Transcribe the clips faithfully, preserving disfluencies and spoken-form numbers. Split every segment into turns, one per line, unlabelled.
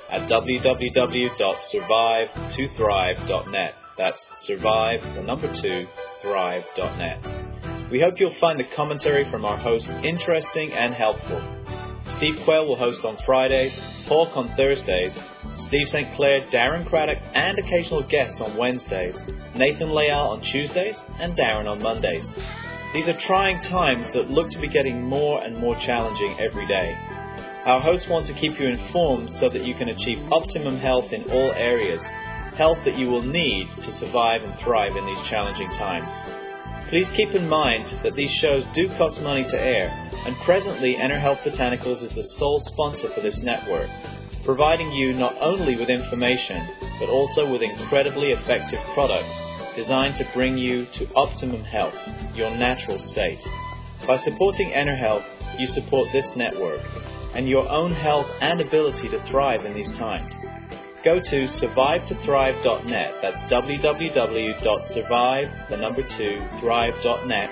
at w w w dot survive to thrive dot net. That's survive, the number two, thrive dot net. We hope you'll find the commentary from our hosts interesting and helpful. Steve Quayle will host on Fridays, Hawk on Thursdays, Steve Saint Clair, Darren Craddock, and occasional guests on Wednesdays, Nathan Leal on Tuesdays, and Darren on Mondays. These are trying times that look to be getting more and more challenging every day. Our hosts want to keep you informed so that you can achieve optimum health in all areas, health that you will need to survive and thrive in these challenging times. Please keep in mind that these shows do cost money to air, and presently EnerHealth Botanicals is the sole sponsor for this network, providing you not only with information, but also with incredibly effective products designed to bring you to optimum health, your natural state. By supporting EnerHealth, you support this network, and your own health and ability to thrive in these times. Go to survive to thrive dot net, that's w w w dot survive, the number two, thrive dot net,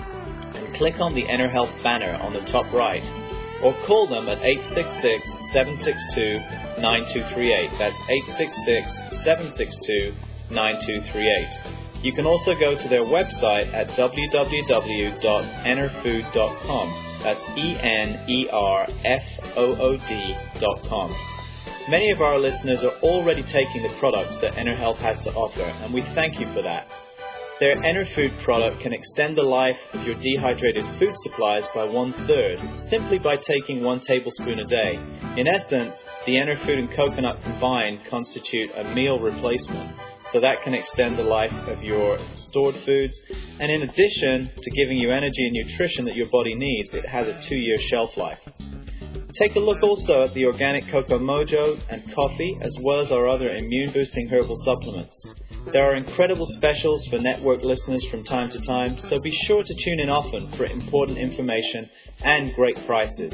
and click on the EnerHealth banner on the top right, or call them at eight six six, seven six two, nine two three eight, that's eight six six, seven six two, nine two three eight. You can also go to their website at w w w dot enerfood dot com, that's E N E R F O O D dot com. Many of our listeners are already taking the products that EnerHealth has to offer, and we thank you for that. Their EnerFood product can extend the life of your dehydrated food supplies by one-third, simply by taking one tablespoon a day. In essence, the EnerFood and coconut combined constitute a meal replacement, so that can extend the life of your stored foods, and in addition to giving you energy and nutrition that your body needs, it has a two-year shelf life. Take a look also at the Organic Cocoa Mojo and coffee, as well as our other immune-boosting herbal supplements. There are incredible specials for network listeners from time to time, so be sure to tune in often for important information and great prices.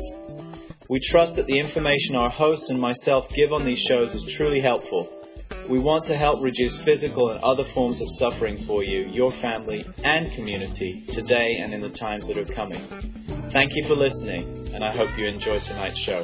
We trust that the information our hosts and myself give on these shows is truly helpful. We want to help reduce physical and other forms of suffering for you, your family, and community today and in the times that are coming. Thank you for listening, and I hope you enjoy tonight's show.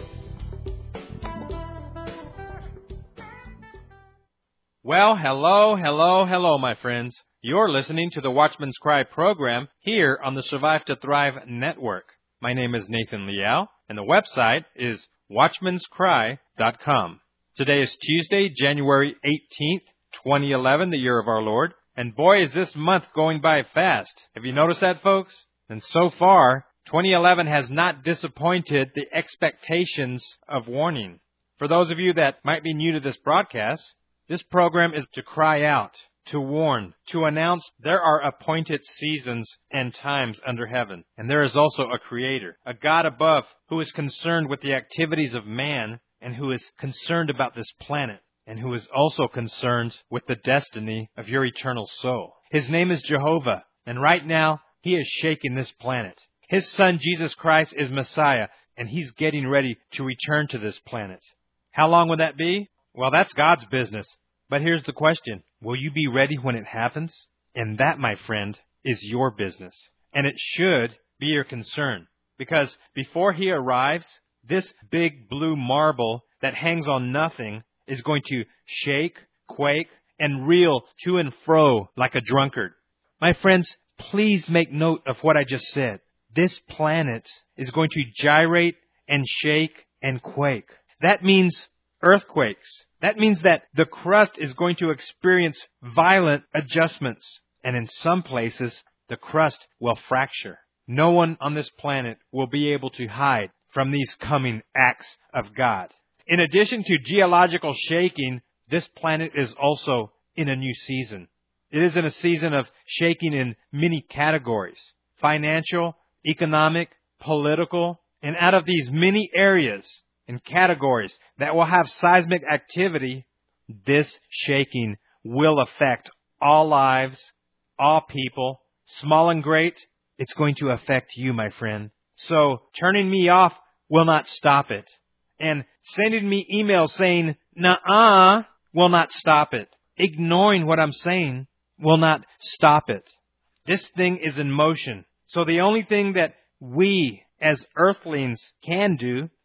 Well, hello, hello, hello, my friends. You're listening to the Watchman's Cry program here on the Survive to Thrive network. My name is Nathan Leal, and the website is watchmans cry dot com. Today is Tuesday, January eighteenth, twenty eleven, the year of our Lord. And boy, is this month going by fast. Have you noticed that, folks? And so far, twenty eleven has not disappointed the expectations of warning. For those of you that might be new to this broadcast, this program is to cry out, to warn, to announce there are appointed seasons and times under heaven. And there is also a Creator, a God above, who is concerned with the activities of man and who is concerned about this planet and who is also concerned with the destiny of your eternal soul. His name is Jehovah, and right now, He is shaking this planet. His Son, Jesus Christ, is Messiah, and He's getting ready to return to this planet. How long will that be? Well, that's God's business. But here's the question. Will you be ready when it happens? And that, my friend, is your business. And it should be your concern. Because before He arrives, this big blue marble that hangs on nothing is going to shake, quake, and reel to and fro like a drunkard. My friends, please make note of what I just said. This planet is going to gyrate and shake and quake. That means earthquakes. That means that the crust is going to experience violent adjustments. And in some places, the crust will fracture. No one on this planet will be able to hide from these coming acts of God. In addition to geological shaking, this planet is also in a new season. It is in a season of shaking in many categories: financial, economic, political, and out of these many areas and categories that will have seismic activity, this shaking will affect all lives, all people, small and great. It's going to affect you, my friend. So turning me off will not stop it. And sending me emails saying, "Nuh-uh," will not stop it. Ignoring what I'm saying will not stop it. This thing is in motion. So the only thing that we as earthlings can do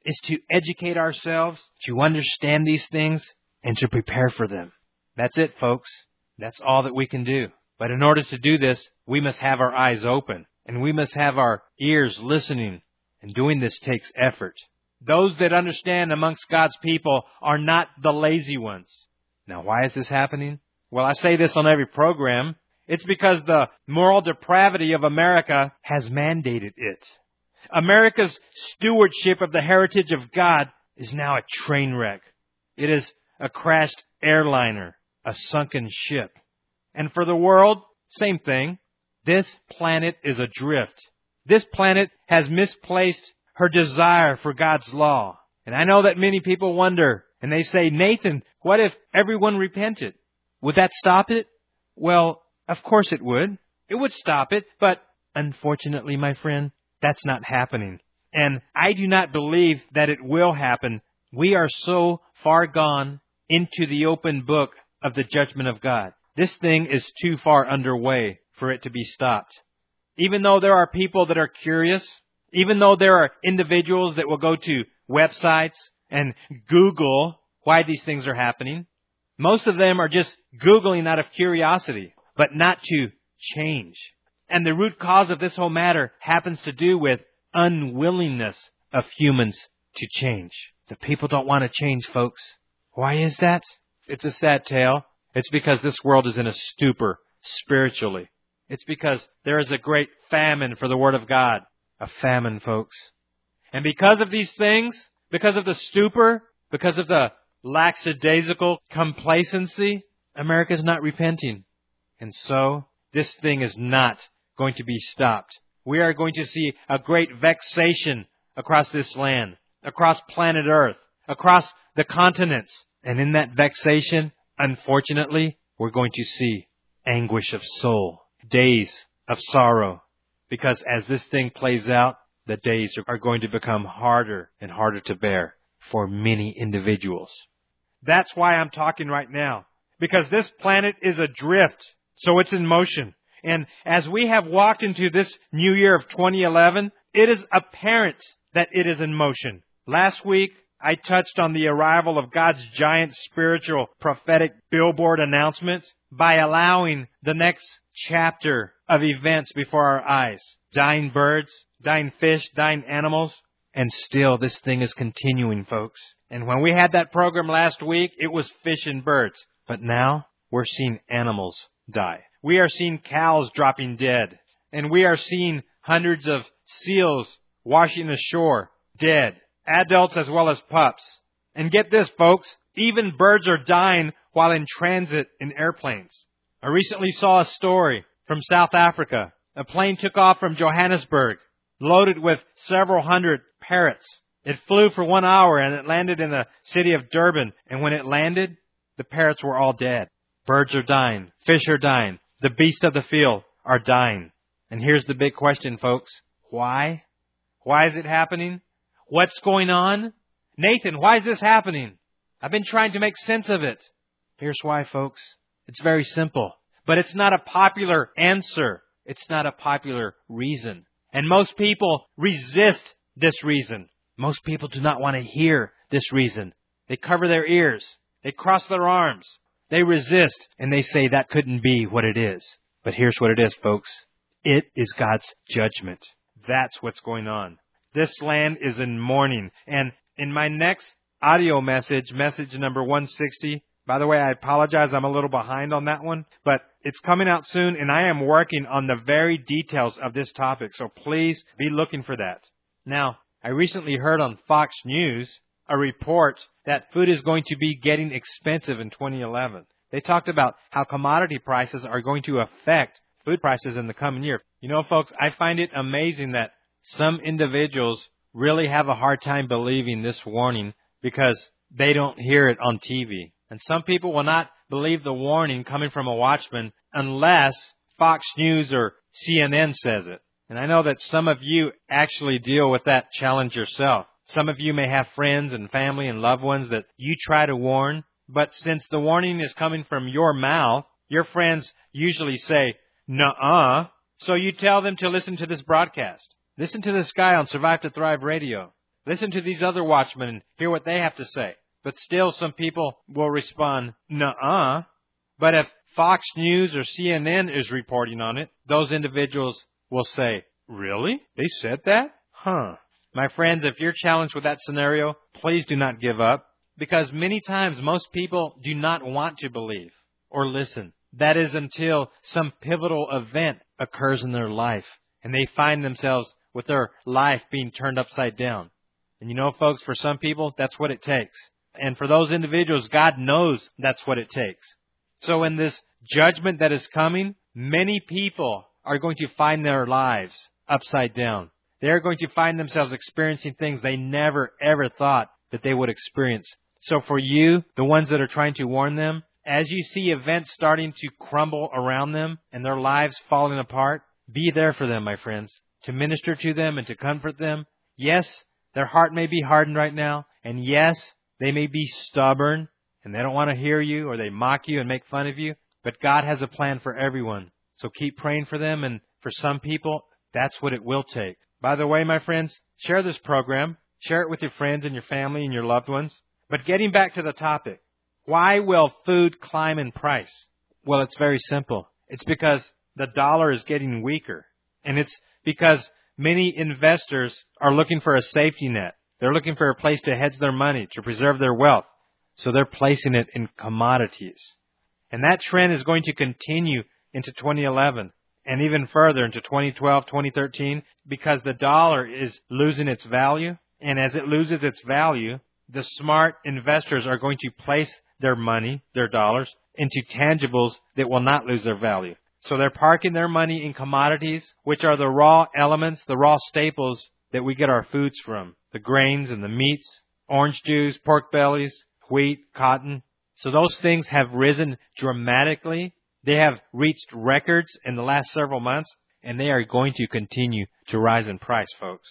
is to educate ourselves, to understand these things, and to prepare for them. That's it, folks. That's all that we can do. But in order to do this, we must have our eyes open, and we must have our ears listening, and doing this takes effort. Those that understand amongst God's people are not the lazy ones. Now, why is this happening? Well, I say this on every program. It's because the moral depravity of America has mandated it. America's stewardship of the heritage of God is now a train wreck. It is a crashed airliner, a sunken ship. And for the world, same thing. This planet is adrift. This planet has misplaced her desire for God's law. And I know that many people wonder, and they say, Nathan, what if everyone repented? Would that stop it? Well, of course it would. It would stop it, but unfortunately, my friend, that's not happening. And I do not believe that it will happen. We are so far gone into the open book of the judgment of God. This thing is too far underway for it to be stopped. Even though there are people that are curious, even though there are individuals that will go to websites and Google why these things are happening, most of them are just Googling out of curiosity, but not to change. And the root cause of this whole matter happens to do with unwillingness of humans to change. The people don't want to change, folks. Why is that? It's a sad tale. It's because this world is in a stupor spiritually. It's because there is a great famine for the Word of God. A famine, folks. And because of these things, because of the stupor, because of the lackadaisical complacency, America's not repenting. And so, this thing is not going to be stopped. We are going to see a great vexation across this land, across planet Earth, across the continents. And in that vexation, unfortunately, we're going to see anguish of soul, days of sorrow. Because as this thing plays out, the days are going to become harder and harder to bear for many individuals. That's why I'm talking right now. Because this planet is adrift, so it's in motion. And as we have walked into this new year of twenty eleven, it is apparent that it is in motion. Last week, I touched on the arrival of God's giant spiritual prophetic billboard announcement by allowing the next chapter of events before our eyes. Dying birds, dying fish, dying animals. And still, this thing is continuing, folks. And when we had that program last week, it was fish and birds. But now, we're seeing animals die. We are seeing cows dropping dead. And we are seeing hundreds of seals washing ashore, dead. Adults as well as pups. And get this, folks, even birds are dying while in transit in airplanes. I recently saw a story from South Africa. A plane took off from Johannesburg, loaded with several hundred parrots. It flew for one hour and it landed in the city of Durban. And when it landed, the parrots were all dead. Birds are dying. Fish are dying. The beasts of the field are dying. And here's the big question, folks. Why? Why is it happening? What's going on? Nathan, why is this happening? I've been trying to make sense of it. Here's why, folks. It's very simple. But it's not a popular answer. It's not a popular reason. And most people resist this reason. Most people do not want to hear this reason. They cover their ears. They cross their arms. They resist. And they say that couldn't be what it is. But here's what it is, folks. It is God's judgment. That's what's going on. This land is in mourning. And in my next audio message, message number one sixty, by the way, I apologize, I'm a little behind on that one, but it's coming out soon, and I am working on the very details of this topic, so please be looking for that. Now, I recently heard on Fox News a report that food is going to be getting expensive in twenty eleven. They talked about how commodity prices are going to affect food prices in the coming year. You know, folks, I find it amazing that some individuals really have a hard time believing this warning because they don't hear it on T V. And some people will not believe the warning coming from a watchman unless Fox News or C N N says it. And I know that some of you actually deal with that challenge yourself. Some of you may have friends and family and loved ones that you try to warn, but since the warning is coming from your mouth, your friends usually say, nuh-uh, so you tell them to listen to this broadcast. Listen to this guy on Survive to Thrive Radio. Listen to these other watchmen and hear what they have to say. But still, some people will respond, nuh-uh. But if Fox News or C N N is reporting on it, those individuals will say, really? They said that? Huh. My friends, if you're challenged with that scenario, please do not give up. Because many times most people do not want to believe or listen. That is until some pivotal event occurs in their life and they find themselves with their life being turned upside down. And you know, folks, for some people, that's what it takes. And for those individuals, God knows that's what it takes. So in this judgment that is coming, many people are going to find their lives upside down. They're going to find themselves experiencing things they never, ever thought that they would experience. So for you, the ones that are trying to warn them, as you see events starting to crumble around them and their lives falling apart, be there for them, my friends, to minister to them and to comfort them. Yes, their heart may be hardened right now, and yes, they may be stubborn, and they don't want to hear you, or they mock you and make fun of you, but God has a plan for everyone. So keep praying for them, and for some people, that's what it will take. By the way, my friends, share this program. Share it with your friends and your family and your loved ones. But getting back to the topic, why will food climb in price? Well, it's very simple. It's because the dollar is getting weaker. And it's because many investors are looking for a safety net. They're looking for a place to hedge their money, to preserve their wealth. So they're placing it in commodities. And that trend is going to continue into twenty eleven and even further into twenty twelve, twenty thirteen, because the dollar is losing its value. And as it loses its value, the smart investors are going to place their money, their dollars, into tangibles that will not lose their value. So they're parking their money in commodities, which are the raw elements, the raw staples that we get our foods from. The grains and the meats, orange juice, pork bellies, wheat, cotton. So those things have risen dramatically. They have reached records in the last several months, and they are going to continue to rise in price, folks.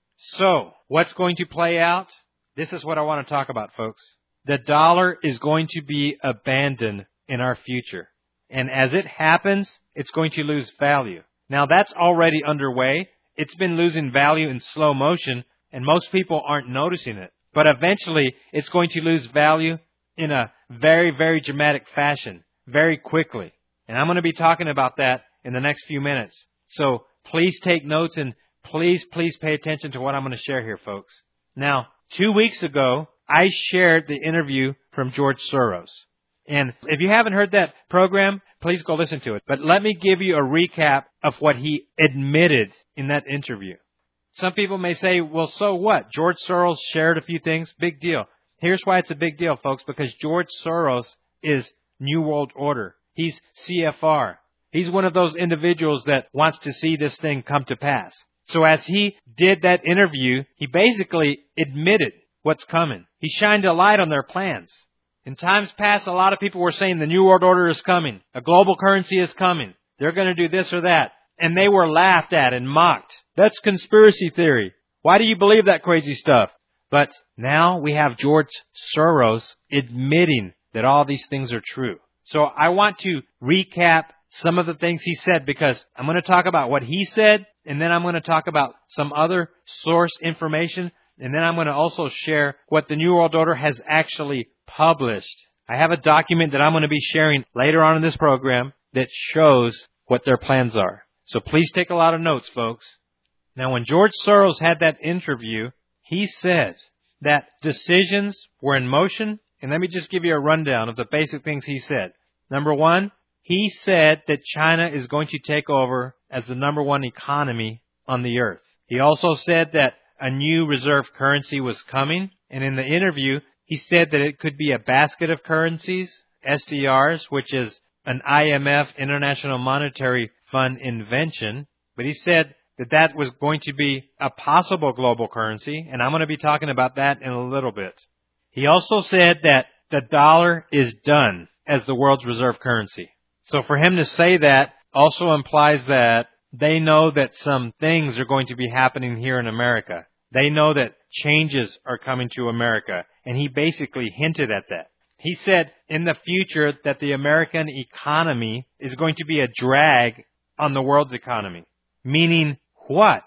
So, what's going to play out? This is what I want to talk about, folks. The dollar is going to be abandoned in our future. And as it happens, it's going to lose value. Now, that's already underway. It's been losing value in slow motion, and most people aren't noticing it. But eventually, it's going to lose value in a very, very dramatic fashion, very quickly. And I'm going to be talking about that in the next few minutes. So please take notes and please, please pay attention to what I'm going to share here, folks. Now, two weeks ago, I shared the interview from George Soros. And if you haven't heard that program, please go listen to it. But let me give you a recap of what he admitted in that interview. Some people may say, well, so what? George Soros shared a few things. Big deal. Here's why it's a big deal, folks, because George Soros is New World Order. He's C F R. He's one of those individuals that wants to see this thing come to pass. So as he did that interview, he basically admitted what's coming. He shined a light on their plans. In times past, a lot of people were saying the New World Order is coming. A global currency is coming. They're going to do this or that. And they were laughed at and mocked. That's conspiracy theory. Why do you believe that crazy stuff? But now we have George Soros admitting that all these things are true. So I want to recap some of the things he said because I'm going to talk about what he said, and then I'm going to talk about some other source information, and then I'm going to also share what the New World Order has actually published. I have a document that I'm going to be sharing later on in this program that shows what their plans are. So please take a lot of notes, folks. Now, when George Soros had that interview, he said that decisions were in motion. And let me just give you a rundown of the basic things he said. Number one, he said that China is going to take over as the number one economy on the earth. He also said that a new reserve currency was coming. And in the interview, he said that it could be a basket of currencies, S D Rs, which is an I M F, International Monetary Fund invention. But he said that that was going to be a possible global currency. And I'm going to be talking about that in a little bit. He also said that the dollar is done as the world's reserve currency. So for him to say that also implies that they know that some things are going to be happening here in America. They know that changes are coming to America. And he basically hinted at that. He said in the future that the American economy is going to be a drag on the world's economy. Meaning what?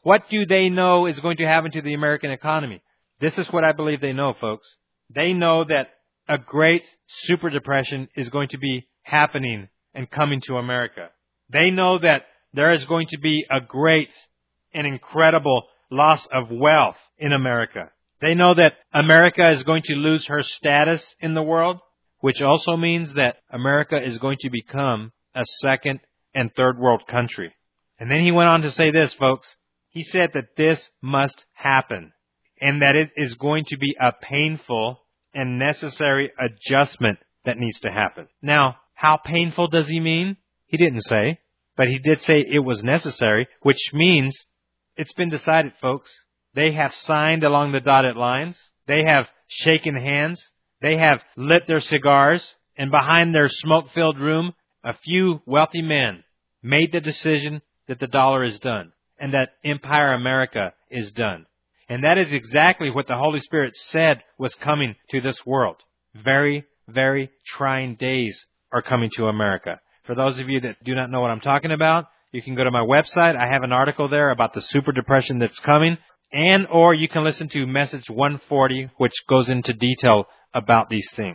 What do they know is going to happen to the American economy? This is what I believe they know, folks. They know that a great super depression is going to be happening and coming to America. They know that there is going to be a great and incredible loss of wealth in America. They know that America is going to lose her status in the world, which also means that America is going to become a second and third world country. And then he went on to say this, folks. He said that this must happen and that it is going to be a painful and necessary adjustment that needs to happen. Now, how painful does he mean? He didn't say, but he did say it was necessary, which means it's been decided, folks. They have signed along the dotted lines. They have shaken hands. They have lit their cigars, and behind their smoke-filled room, a few wealthy men made the decision that the dollar is done and that Empire America is done. And that is exactly what the Holy Spirit said was coming to this world. Very, very trying days are coming to America. For those of you that do not know what I'm talking about, you can go to my website. I have an article there about the super depression that's coming. And or you can listen to message one forty, which goes into detail about these things.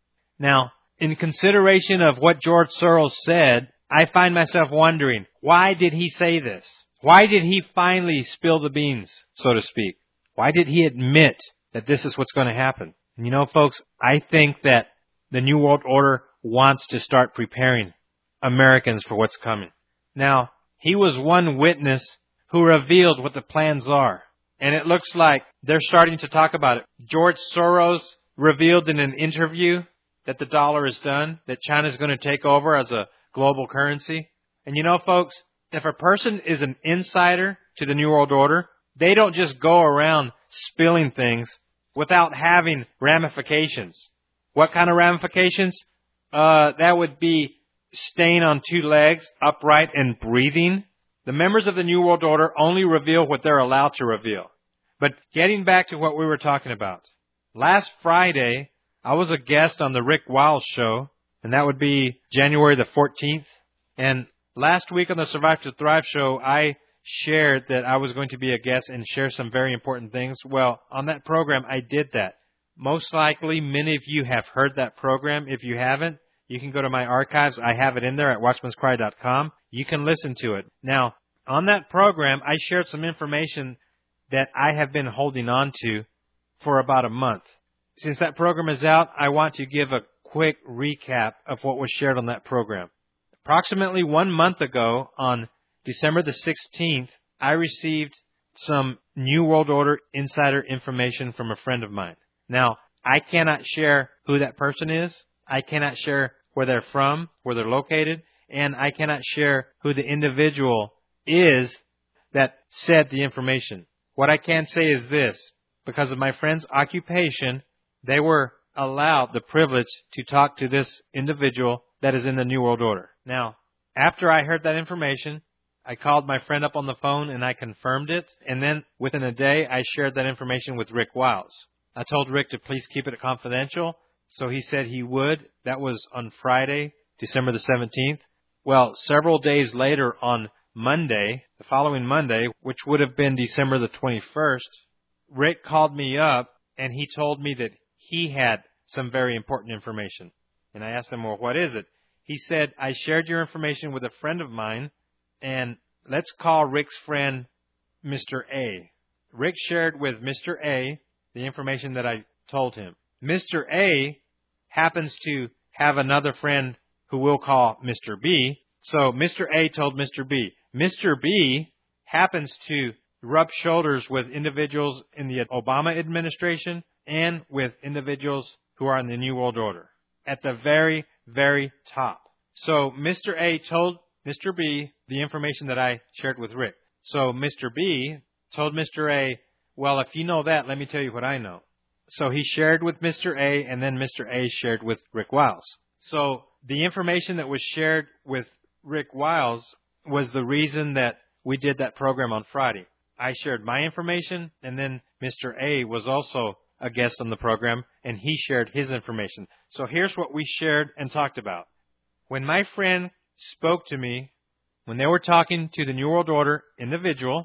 Now, in consideration of what George Soros said, I find myself wondering, why did he say this? Why did he finally spill the beans, so to speak? Why did he admit that this is what's going to happen? And you know, folks, I think that the New World Order wants to start preparing Americans for what's coming. Now, he was one witness who revealed what the plans are. And it looks like they're starting to talk about it. George Soros revealed in an interview that the dollar is done, that China is going to take over as a global currency. And you know, folks, if a person is an insider to the New World Order, they don't just go around spilling things without having ramifications. What kind of ramifications? Uh, that would be staying on two legs, upright, and breathing. The members of the New World Order only reveal what they're allowed to reveal. But getting back to what we were talking about. Last Friday, I was a guest on the Rick Wiles show, and that would be January the fourteenth. And last week on the Survive to Thrive show, I shared that I was going to be a guest and share some very important things. Well, on that program, I did that. Most likely, many of you have heard that program. If you haven't, you can go to my archives. I have it in there at watchman's cry dot com. You can listen to it. Now, on that program, I shared some information that I have been holding on to for about a month. Since that program is out, I want to give a quick recap of what was shared on that program. Approximately one month ago, on December the sixteenth, I received some New World Order insider information from a friend of mine. Now, I cannot share who that person is. I cannot share where they're from, where they're located, and I cannot share who the individual is that said the information. What I can say is this. Because of my friend's occupation, they were allowed the privilege to talk to this individual that is in the New World Order. Now, after I heard that information, I called my friend up on the phone and I confirmed it. And then within a day, I shared that information with Rick Wiles. I told Rick to please keep it confidential. So he said he would. That was on Friday, December the seventeenth. Well, several days later on Monday, the following Monday, which would have been December the twenty-first, Rick called me up and he told me that he had some very important information. And I asked him, well, what is it? He said, I shared your information with a friend of mine, and let's call Rick's friend Mister A. Rick shared with Mister A the information that I told him. Mister A happens to have another friend who we'll call Mister B. So Mister A told Mister B. Mister B happens to rub shoulders with individuals in the Obama administration and with individuals who are in the New World Order at the very, very top. So Mister A told Mister B the information that I shared with Rick. So Mister B told Mister A, well, if you know that, let me tell you what I know. So he shared with Mister A, and then Mister A shared with Rick Wiles. So the information that was shared with Rick Wiles was the reason that we did that program on Friday. I shared my information, and then Mister A was also a guest on the program, and he shared his information. So here's what we shared and talked about. When my friend spoke to me, when they were talking to the New World Order individual,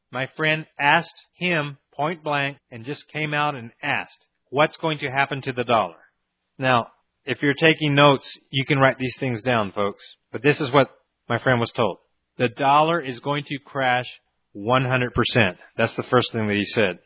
my friend asked him point blank and just came out and asked, what's going to happen to the dollar? Now, if you're taking notes, you can write these things down, folks. But this is what my friend was told. The dollar is going to crash one hundred percent. That's the first thing that he said.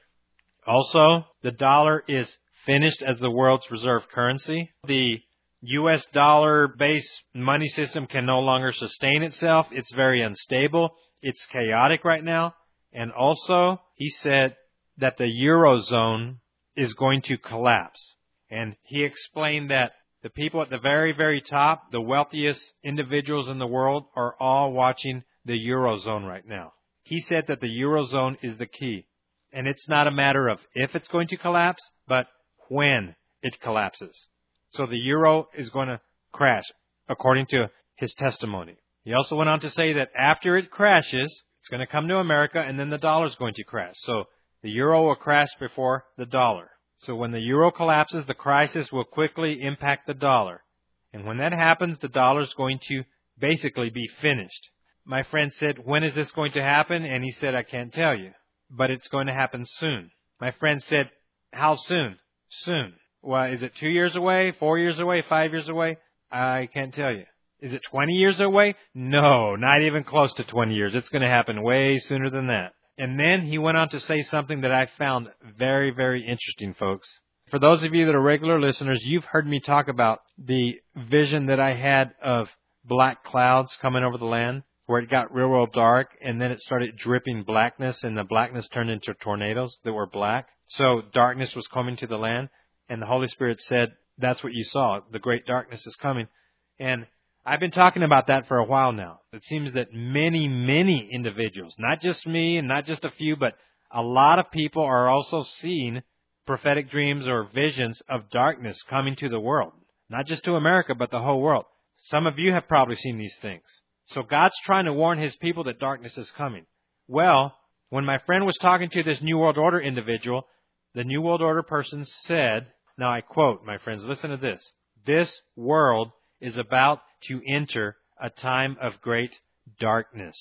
Also, the dollar is finished as the world's reserve currency. The U S dollar-based money system can no longer sustain itself. It's very unstable. It's chaotic right now. And also, he said that the Eurozone is going to collapse. And he explained that the people at the very, very top, the wealthiest individuals in the world, are all watching the Eurozone right now. He said that the Eurozone is the key. And it's not a matter of if it's going to collapse, but when it collapses. So the euro is going to crash, according to his testimony. He also went on to say that after it crashes, it's going to come to America, and then the dollar is going to crash. So the euro will crash before the dollar. So when the euro collapses, the crisis will quickly impact the dollar. And when that happens, the dollar is going to basically be finished. My friend said, when is this going to happen? And he said, I can't tell you, but it's going to happen soon. My friend said, how soon? Soon. Well, is it two years away, four years away, five years away? I can't tell you. Is it twenty years away? No, not even close to twenty years. It's going to happen way sooner than that. And then he went on to say something that I found very, very interesting, folks. For those of you that are regular listeners, you've heard me talk about the vision that I had of black clouds coming over the land, where it got real, real dark, and then it started dripping blackness, and the blackness turned into tornadoes that were black. So darkness was coming to the land, and the Holy Spirit said, that's what you saw. The great darkness is coming. And I've been talking about that for a while now. It seems that many, many individuals, not just me and not just a few, but a lot of people are also seeing prophetic dreams or visions of darkness coming to the world. Not just to America, but the whole world. Some of you have probably seen these things. So God's trying to warn His people that darkness is coming. Well, when my friend was talking to this New World Order individual, the New World Order person said, now I quote, my friends, listen to this. This world is about to enter a time of great darkness.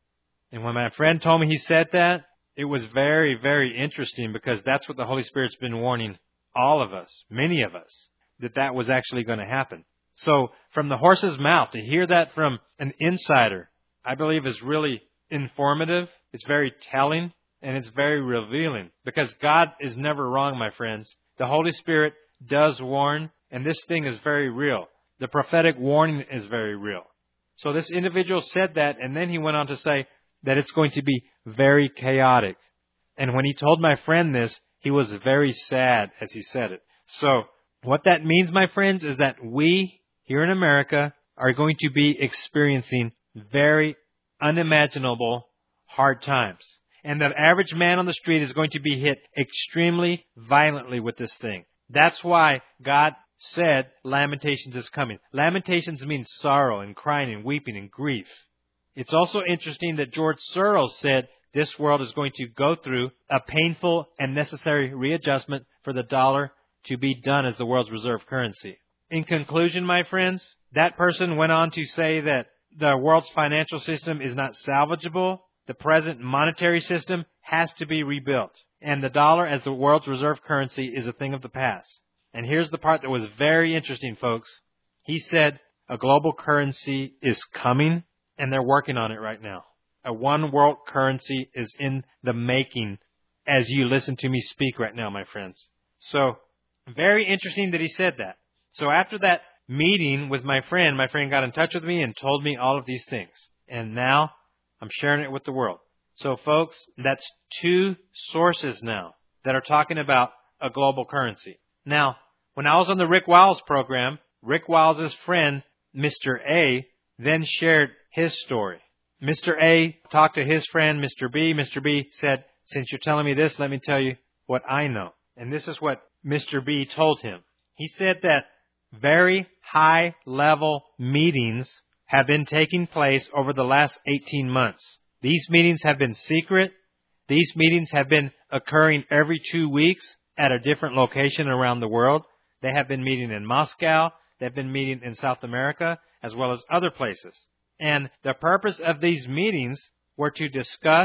And when my friend told me he said that, it was very, very interesting, because that's what the Holy Spirit's been warning all of us, many of us, that that was actually going to happen. So from the horse's mouth, to hear that from an insider, I believe is really informative. It's very telling, and it's very revealing, because God is never wrong, my friends. The Holy Spirit does warn, and this thing is very real. The prophetic warning is very real. So this individual said that, and then he went on to say that it's going to be very chaotic. And when he told my friend this, he was very sad as he said it. So what that means, my friends, is that we here in America are going to be experiencing very unimaginable hard times. And the average man on the street is going to be hit extremely violently with this thing. That's why God said lamentations is coming. Lamentations means sorrow and crying and weeping and grief. It's also interesting that George Soros said this world is going to go through a painful and necessary readjustment for the dollar to be done as the world's reserve currency. In conclusion, my friends, that person went on to say that the world's financial system is not salvageable. The present monetary system has to be rebuilt. And the dollar as the world's reserve currency is a thing of the past. And here's the part that was very interesting, folks. He said a global currency is coming, and they're working on it right now. A one world currency is in the making as you listen to me speak right now, my friends. So, very interesting that he said that. So after that meeting with my friend, my friend got in touch with me and told me all of these things. And now I'm sharing it with the world. So folks, that's two sources now that are talking about a global currency. Now, when I was on the Rick Wiles program, Rick Wiles' friend, Mister A, then shared his story. Mister A talked to his friend, Mister B. Mister B said, since you're telling me this, let me tell you what I know. And this is what Mister B told him. He said that very high-level meetings have been taking place over the last eighteen months. These meetings have been secret. These meetings have been occurring every two weeks at a different location around the world. They have been meeting in Moscow. They've been meeting in South America, as well as other places. And the purpose of these meetings were to discuss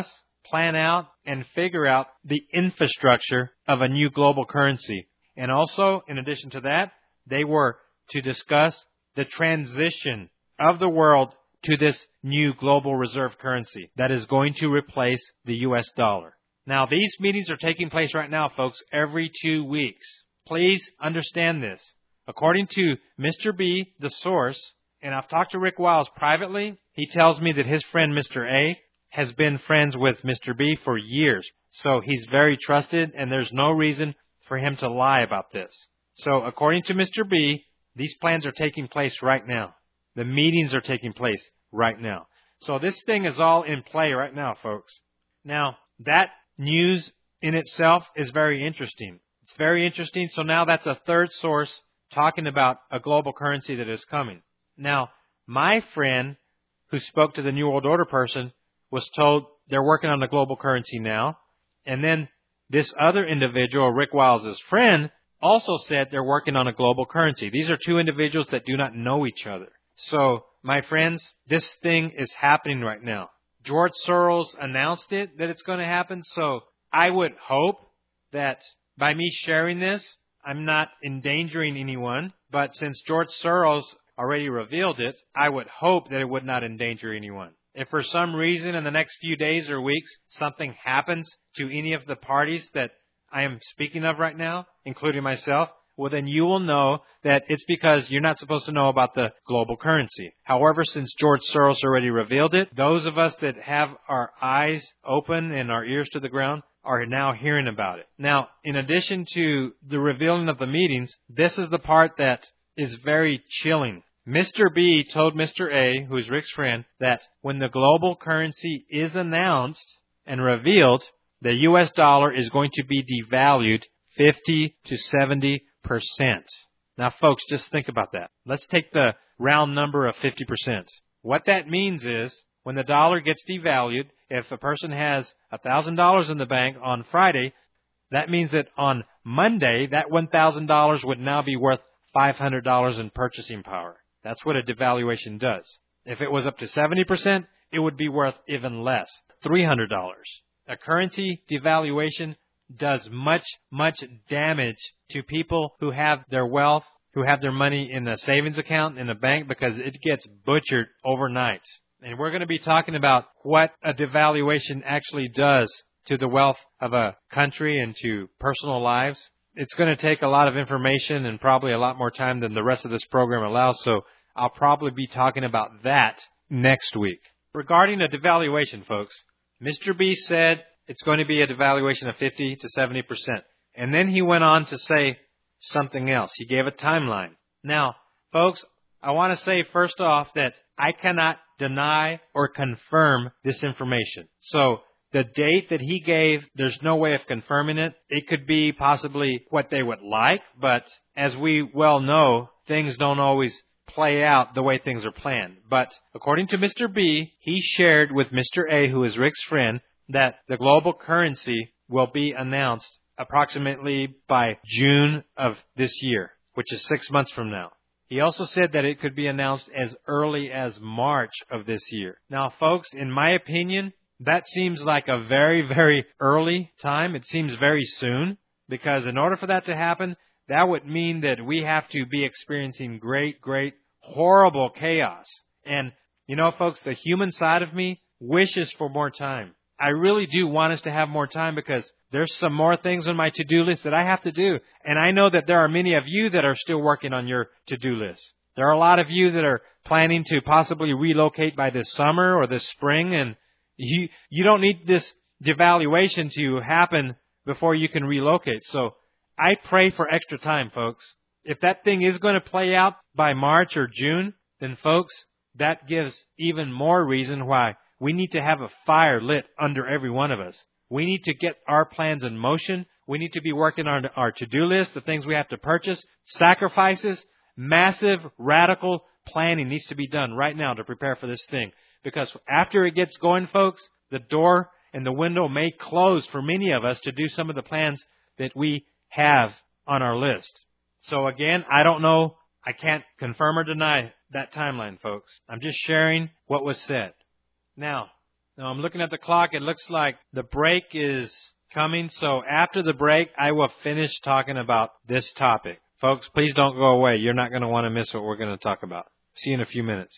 plan out and figure out the infrastructure of a new global currency. And also, in addition to that, they were to discuss the transition of the world to this new global reserve currency that is going to replace the U S dollar. Now, these meetings are taking place right now, folks, every two weeks. Please understand this. According to Mister B, the source, and I've talked to Rick Wiles privately, he tells me that his friend Mister A has been friends with Mister B for years. So he's very trusted, and there's no reason for him to lie about this. So according to Mister B, these plans are taking place right now. The meetings are taking place right now. So this thing is all in play right now, folks. Now, that news in itself is very interesting. It's very interesting. So now that's a third source talking about a global currency that is coming. Now, my friend who spoke to the New World Order person was told they're working on a global currency now. And then this other individual, Rick Wiles' friend, also said they're working on a global currency. These are two individuals that do not know each other. So, my friends, this thing is happening right now. George Soros announced it, that it's going to happen. So, I would hope that by me sharing this, I'm not endangering anyone. But since George Soros already revealed it, I would hope that it would not endanger anyone. If for some reason in the next few days or weeks something happens to any of the parties that I am speaking of right now, including myself, well then you will know that it's because you're not supposed to know about the global currency. However, since George Soros already revealed it, those of us that have our eyes open and our ears to the ground are now hearing about it. Now, in addition to the revealing of the meetings, this is the part that is very chilling. Mister B told Mister A, who is Rick's friend, that when the global currency is announced and revealed, the U S dollar is going to be devalued fifty to seventy percent. Now, folks, just think about that. Let's take the round number of fifty percent. What that means is when the dollar gets devalued, if a person has one thousand dollars in the bank on Friday, that means that on Monday, that one thousand dollars would now be worth five hundred dollars in purchasing power. That's what a devaluation does. If it was up to seventy percent, it would be worth even less, three hundred dollars. A currency devaluation does much, much damage to people who have their wealth, who have their money in a savings account in a bank, because it gets butchered overnight. And we're going to be talking about what a devaluation actually does to the wealth of a country and to personal lives. It's going to take a lot of information and probably a lot more time than the rest of this program allows, so I'll probably be talking about that next week. Regarding a devaluation, folks, Mister B said it's going to be a devaluation of fifty to seventy percent. And then he went on to say something else. He gave a timeline. Now, folks, I want to say first off that I cannot deny or confirm this information. So, the date that he gave, there's no way of confirming it. It could be possibly what they would like, but as we well know, things don't always play out the way things are planned. But according to Mister B, he shared with Mister A, who is Rick's friend, that the global currency will be announced approximately by June of this year, which is six months from now. He also said that it could be announced as early as March of this year. Now, folks, in my opinion, that seems like a very, very early time. It seems very soon, because in order for that to happen, that would mean that we have to be experiencing great, great, horrible chaos. And, you know, folks, the human side of me wishes for more time. I really do want us to have more time, because there's some more things on my to-do list that I have to do. And I know that there are many of you that are still working on your to-do list. There are a lot of you that are planning to possibly relocate by this summer or this spring, and You you don't need this devaluation to happen before you can relocate. So I pray for extra time, folks. If that thing is going to play out by March or June, then, folks, that gives even more reason why we need to have a fire lit under every one of us. We need to get our plans in motion. We need to be working on our to-do list, the things we have to purchase, sacrifices, massive, radical planning needs to be done right now to prepare for this thing. Because after it gets going, folks, the door and the window may close for many of us to do some of the plans that we have on our list. So again, I don't know. I can't confirm or deny that timeline, folks. I'm just sharing what was said. Now, Now, I'm looking at the clock. It looks like the break is coming. So after the break, I will finish talking about this topic. Folks, please don't go away. You're not going to want to miss what we're going to talk about. See you in a few minutes.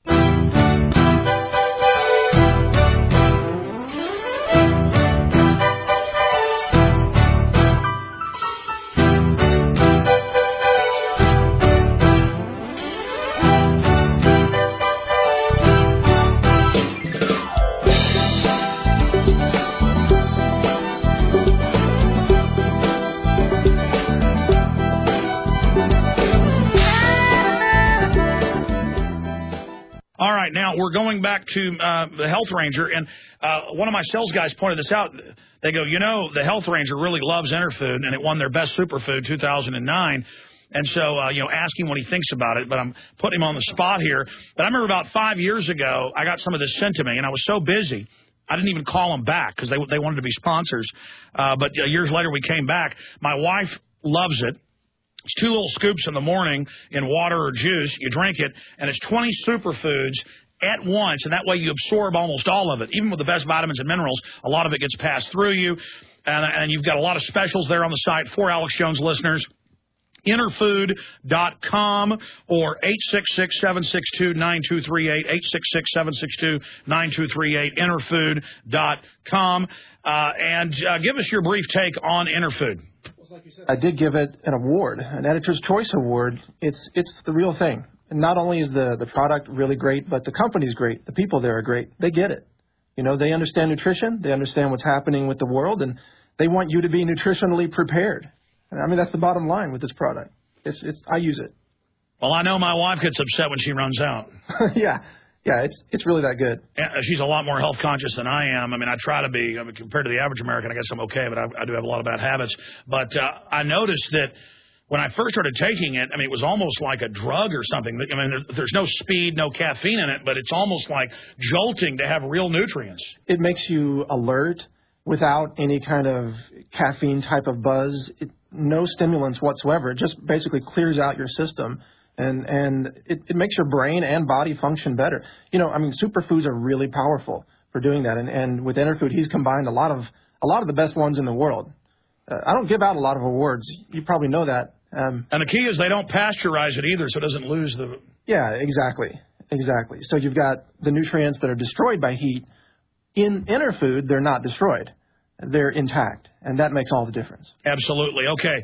All right, now we're going back to uh, the Health Ranger, and uh, one of my sales guys pointed this out. They go, you know, the Health Ranger really loves Interfood, and it won their Best Superfood two thousand nine. And so, uh, you know, ask him what he thinks about it, but I'm putting him on the spot here. But I remember about five years ago, I got some of this sent to me, and I was so busy, I didn't even call them back because they, they wanted to be sponsors. Uh, but uh, years later, we came back. My wife loves it. It's two little scoops in the morning in water or juice. You drink it, and it's twenty superfoods at once, and that way you absorb almost all of it. Even with the best vitamins and minerals, a lot of it gets passed through you, and, and you've got a lot of specials there on the site for Alex Jones listeners. Interfood dot com or eight six six, seven six two, nine two three eight, eight six six, seven six two, nine two three eight, interfood dot com, uh, and uh, give us your brief take on Interfood.
Like you said, I did give it an award, an Editor's Choice Award. It's it's the real thing. And not only is the, the product really great, but the company's great. The people there are great. They get it. You know, they understand nutrition. They understand what's happening with the world, and they want you to be nutritionally prepared. And I mean, that's the bottom line with this product. It's it's I use it.
Well, I know my wife gets upset when she runs out.
yeah. Yeah, it's it's really that good.
She's a lot more health conscious than I am. I mean, I try to be. I mean, compared to the average American, I guess I'm okay, but I, I do have a lot of bad habits. But uh, I noticed that when I first started taking it, I mean, it was almost like a drug or something. I mean, there's, there's no speed, no caffeine in it, but it's almost like jolting to have real nutrients.
It makes you alert without any kind of caffeine type of buzz. It, no stimulants whatsoever. It just basically clears out your system. And and it, it makes your brain and body function better. You know, I mean, superfoods are really powerful for doing that. And, and with Interfood, he's combined a lot of a lot of the best ones in the world. Uh, I don't give out a lot of awards. You probably know that. Um,
and the key is they don't pasteurize it either, so it doesn't lose the...
Yeah, exactly. Exactly. So you've got the nutrients that are destroyed by heat. In Interfood, they're not destroyed. They're intact. And that makes all the difference.
Absolutely. Okay.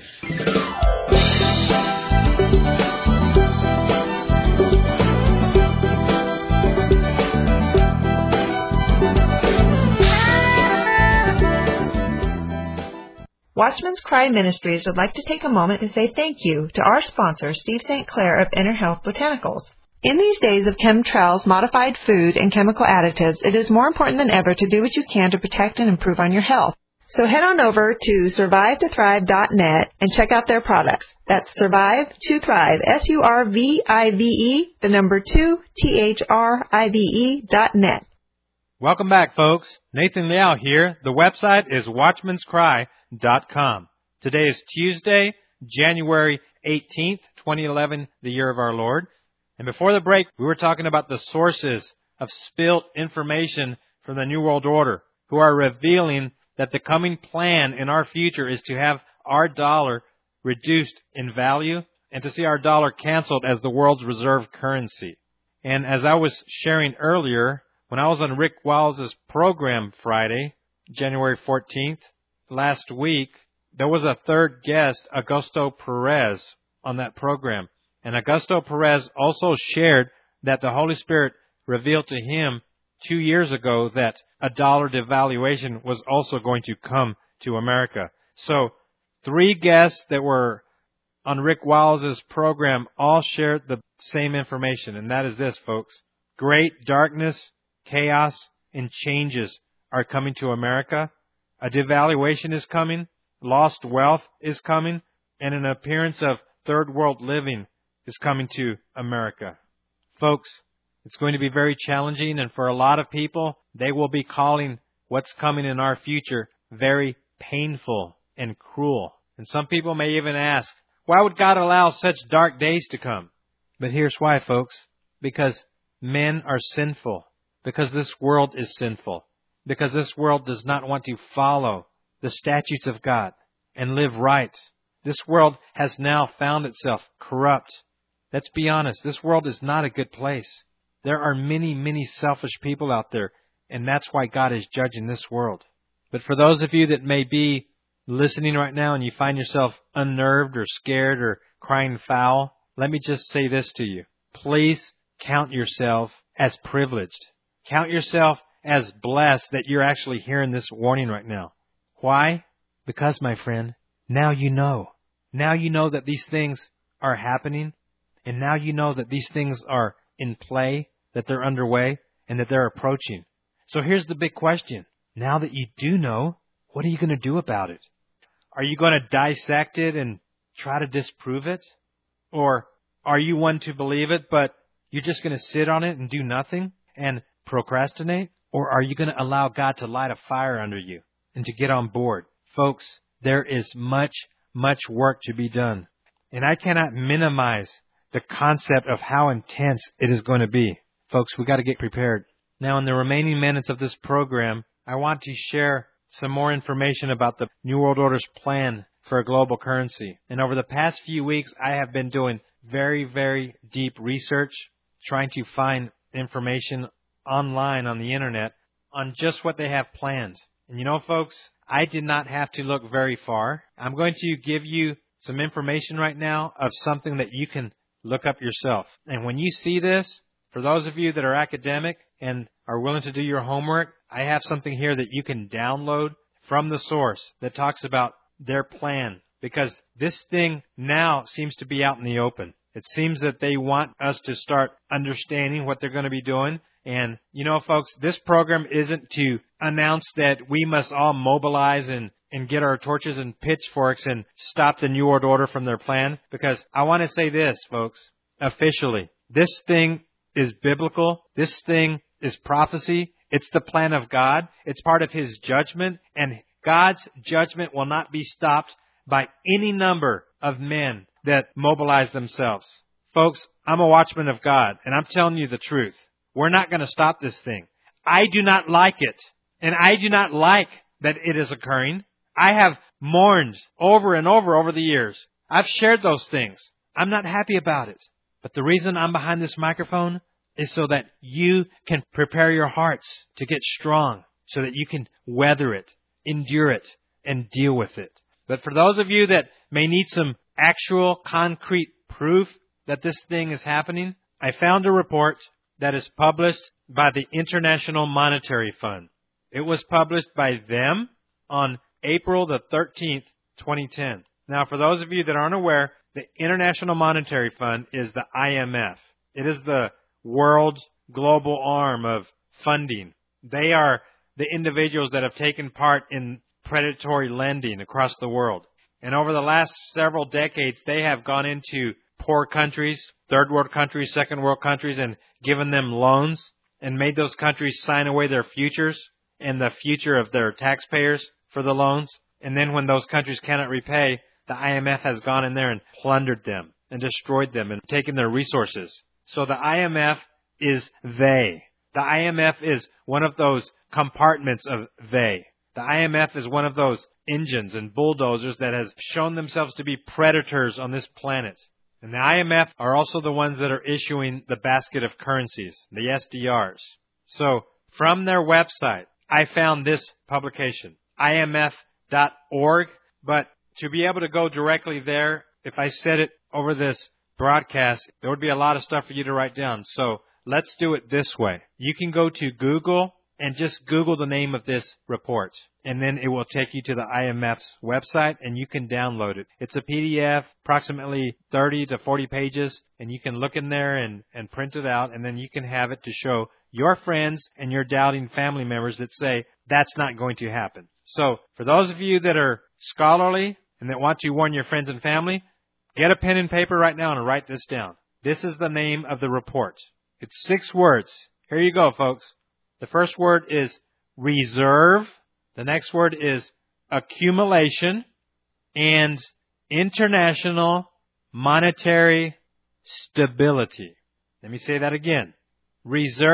Watchman's Cry Ministries would like to take a moment to say thank you to our sponsor, Steve Saint Clair of Inner Health Botanicals. In these days of chemtrails, modified food, and chemical additives, it is more important than ever to do what you can to protect and improve on your health. So head on over to survive to thrive dot net and check out their products. That's Survive to Thrive, S U R V I V E, the number two, T H R I V E dot net.
Welcome back, folks. Nathan Liao here. The website is watchmans cry dot com. Today is Tuesday, January eighteenth, twenty eleven, the year of our Lord. And before the break, we were talking about the sources of spilled information from the New World Order, who are revealing that the coming plan in our future is to have our dollar reduced in value and to see our dollar canceled as the world's reserve currency. And as I was sharing earlier, when I was on Rick Wiles' program Friday, January fourteenth, last week, there was a third guest, Augusto Perez, on that program. And Augusto Perez also shared that the Holy Spirit revealed to him two years ago that a dollar devaluation was also going to come to America. So three guests that were on Rick Wiles' program all shared the same information, and that is this, folks. Great darkness, chaos, and changes are coming to America. A devaluation is coming, lost wealth is coming, and an appearance of third world living is coming to America. Folks, it's going to be very challenging, and for a lot of people, they will be calling what's coming in our future very painful and cruel. And some people may even ask, why would God allow such dark days to come? But here's why, folks. Because men are sinful. Because this world is sinful. Because this world does not want to follow the statutes of God and live right. This world has now found itself corrupt. Let's be honest, this world is not a good place. There are many, many selfish people out there, and that's why God is judging this world. But for those of you that may be listening right now and you find yourself unnerved or scared or crying foul, let me just say this to you. Please count yourself as privileged. Count yourself as blessed that you're actually hearing this warning right now. Why? Because, my friend, now you know. Now you know that these things are happening, and now you know that these things are in play, that they're underway, and that they're approaching. So here's the big question. Now that you do know, what are you going to do about it? Are you going to dissect it and try to disprove it? Or are you one to believe it, but you're just going to sit on it and do nothing and procrastinate? Or are you going to allow God to light a fire under you and to get on board? Folks, there is much, much work to be done. And I cannot minimize the concept of how intense it is going to be. Folks, we got to get prepared. Now, in the remaining minutes of this program, I want to share some more information about the New World Order's plan for a global currency. And over the past few weeks, I have been doing very, very deep research, trying to find information online on the internet on just what they have planned. And you know, folks, I did not have to look very far. I'm going to give you some information right now of something that you can look up yourself. And when you see this, for those of you that are academic and are willing to do your homework, I have something here that you can download from the source that talks about their plan. Because this thing now seems to be out in the open. It seems that they want us to start understanding what they're going to be doing. And, you know, folks, this program isn't to announce that we must all mobilize and, and get our torches and pitchforks and stop the New World Order from their plan. Because I want to say this, folks, officially, this thing is biblical. This thing is prophecy. It's the plan of God. It's part of His judgment. And God's judgment will not be stopped by any number of men that mobilize themselves. Folks, I'm a watchman of God, and I'm telling you the truth. We're not going to stop this thing. I do not like it, and I do not like that it is occurring. I have mourned over and over over the years. I've shared those things. I'm not happy about it. But the reason I'm behind this microphone is so that you can prepare your hearts to get strong, so that you can weather it, endure it, and deal with it. But for those of you that may need some actual concrete proof that this thing is happening, I found a report that is published by the International Monetary Fund. It was published by them on April the thirteenth, twenty ten. Now, for those of you that aren't aware, the International Monetary Fund is the I M F. It is the world global arm of funding. They are the individuals that have taken part in predatory lending across the world. And over the last several decades, they have gone into poor countries, third world countries, second world countries, and given them loans and made those countries sign away their futures and the future of their taxpayers for the loans. And then when those countries cannot repay, the I M F has gone in there and plundered them and destroyed them and taken their resources. So the I M F is they. The I M F is one of those compartments of they. The I M F is one of those engines and bulldozers that has shown themselves to be predators on this planet. And the I M F are also the ones that are issuing the basket of currencies, the S D Rs. So from their website, I found this publication, I M F dot org. But to be able to go directly there, if I said it over this broadcast, there would be a lot of stuff for you to write down. So let's do it this way. You can go to Google and just Google the name of this report. And then it will take you to the I M F's website and you can download it. It's a P D F, approximately thirty to forty pages, and you can look in there and, and print it out, and then you can have it to show your friends and your doubting family members that say, that's not going to happen. So for those of you that are scholarly and that want to warn your friends and family, get a pen and paper right now and write this down. This is the name of the report. It's six words. Here you go, folks. The first word is reserve. The next word is accumulation and international monetary stability. Let me say that again. Reserve,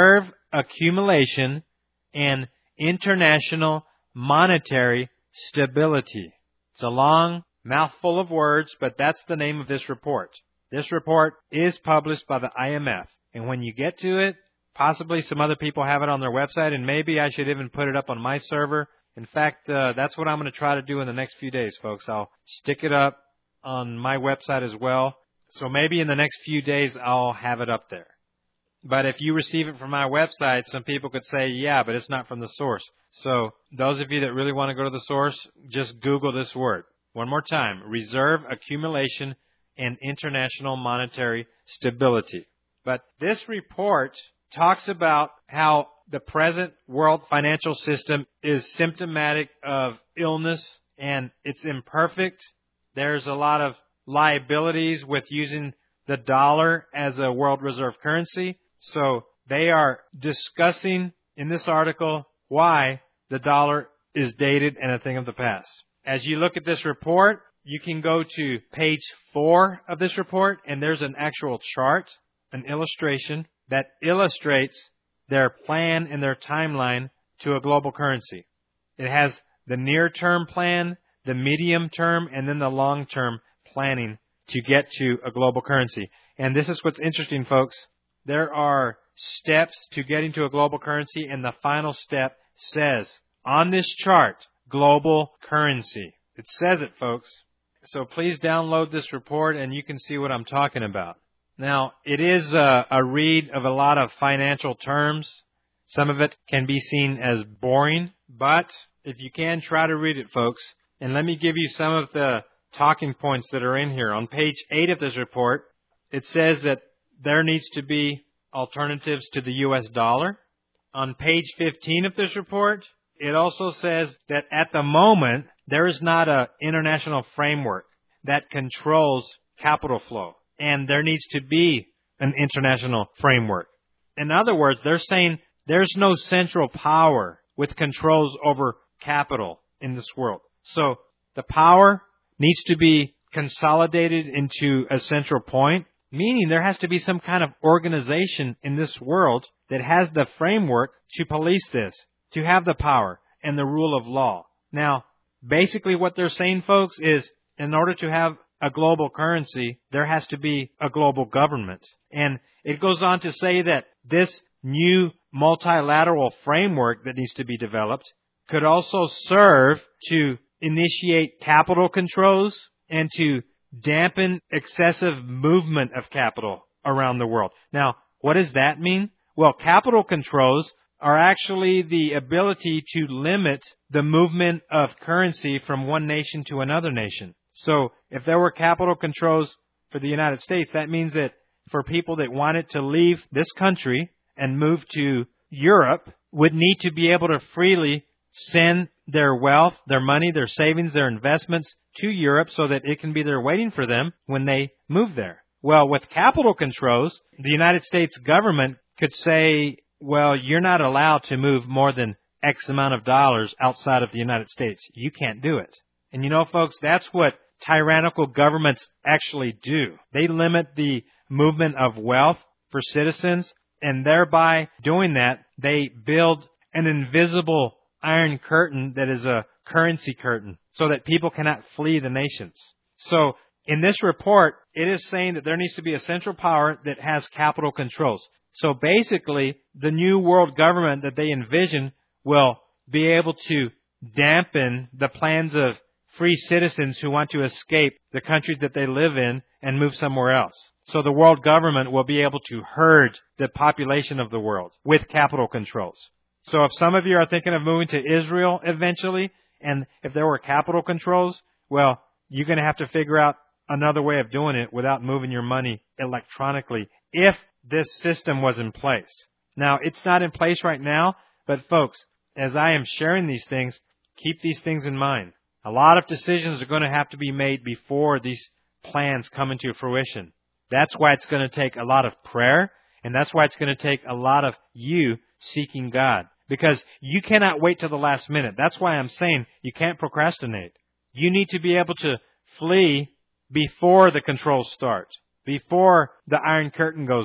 accumulation and international monetary stability. It's a long mouthful of words, but that's the name of this report. This report is published by the I M F. And when you get to it, possibly some other people have it on their website, and maybe I should even put it up on my server. In fact, uh, that's what I'm going to try to do in the next few days, folks. I'll stick it up on my website as well. So maybe in the next few days, I'll have it up there. But if you receive it from my website, some people could say, yeah, but it's not from the source. So those of you that really want to go to the source, just Google this word. One more time, reserve accumulation and international monetary stability. But this report talks about how the present world financial system is symptomatic of illness and it's imperfect. There's a lot of liabilities with using the dollar as a world reserve currency. So they are discussing in this article why the dollar is dated and a thing of the past. As you look at this report, you can go to page four of this report, and there's an actual chart, an illustration that illustrates their plan and their timeline to a global currency. It has the near-term plan, the medium-term, and then the long-term planning to get to a global currency. And this is what's interesting, folks. There are steps to getting to a global currency, and the final step says, on this chart, global currency. It says it, folks. So please download this report, and you can see what I'm talking about. Now, it is a, a read of a lot of financial terms. Some of it can be seen as boring, but if you can, try to read it, folks. And let me give you some of the talking points that are in here. On page eight of this report, it says that there needs to be alternatives to the U S dollar. On page fifteen of this report, it also says that at the moment, there is not an international framework that controls capital flow, and there needs to be an international framework. In other words, they're saying there's no central power with controls over capital in this world. So the power needs to be consolidated into a central point, meaning there has to be some kind of organization in this world that has the framework to police this, to have the power and the rule of law. Now, basically what they're saying, folks, is in order to have a global currency, there has to be a global government. And it goes on to say that this new multilateral framework that needs to be developed could also serve to initiate capital controls and to dampen excessive movement of capital around the world. Now, what does that mean? Well, capital controls are actually the ability to limit the movement of currency from one nation to another nation. So if there were capital controls for the United States, that means that for people that wanted to leave this country and move to Europe would need to be able to freely send their wealth, their money, their savings, their investments to Europe so that it can be there waiting for them when they move there. Well, with capital controls, the United States government could say, well, you're not allowed to move more than X amount of dollars outside of the United States. You can't do it. And you know, folks, that's what tyrannical governments actually do. They limit the movement of wealth for citizens, and thereby doing that, they build an invisible iron curtain that is a currency curtain so that people cannot flee the nations. So in this report, it is saying that there needs to be a central power that has capital controls. So basically, the new world government that they envision will be able to dampen the plans of free citizens who want to escape the countries that they live in and move somewhere else. So the world government will be able to herd the population of the world with capital controls. So if some of you are thinking of moving to Israel eventually, and if there were capital controls, well, you're going to have to figure out another way of doing it without moving your money electronically if this system was in place. Now, it's not in place right now, but folks, as I am sharing these things, keep these things in mind. A lot of decisions are going to have to be made before these plans come into fruition. That's why it's going to take a lot of prayer, and that's why it's going to take a lot of you seeking God. Because you cannot wait till the last minute. That's why I'm saying you can't procrastinate. You need to be able to flee before the controls start, before the Iron Curtain goes up.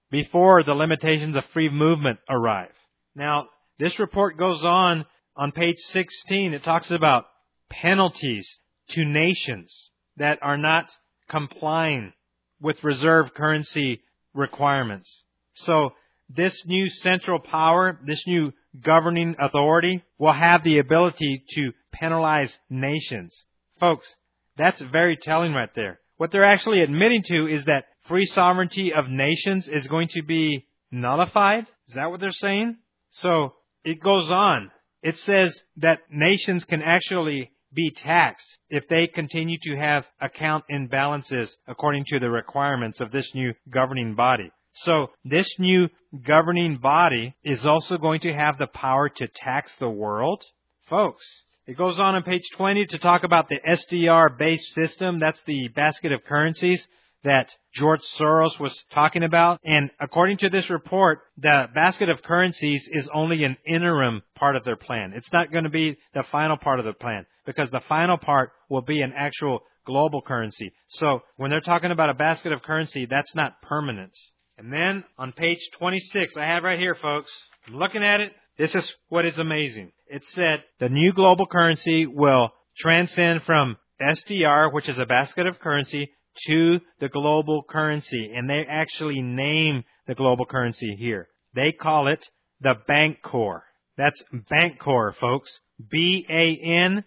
before the limitations of free movement arrive. Now, this report goes on, on page sixteen, it talks about penalties to nations that are not complying with reserve currency requirements. So, this new central power, this new governing authority will have the ability to penalize nations. Folks, that's very telling right there. What they're actually admitting to is that free sovereignty of nations is going to be nullified. Is that what they're saying? So it goes on. It says that nations can actually be taxed if they continue to have account imbalances according to the requirements of this new governing body. So this new governing body is also going to have the power to tax the world. Folks, it goes on on page twenty to talk about the S D R-based system. That's the basket of currencies that George Soros was talking about. And according to this report, the basket of currencies is only an interim part of their plan. It's not going to be the final part of the plan, because the final part will be an actual global currency. So when they're talking about a basket of currency, that's not permanent. And then on page twenty-six, I have right here, folks, I'm looking at it. This is what is amazing. It said the new global currency will transcend from S D R, which is a basket of currency, to the global currency. And they actually name the global currency here. They call it the Bancor. That's Bancor, folks. B A N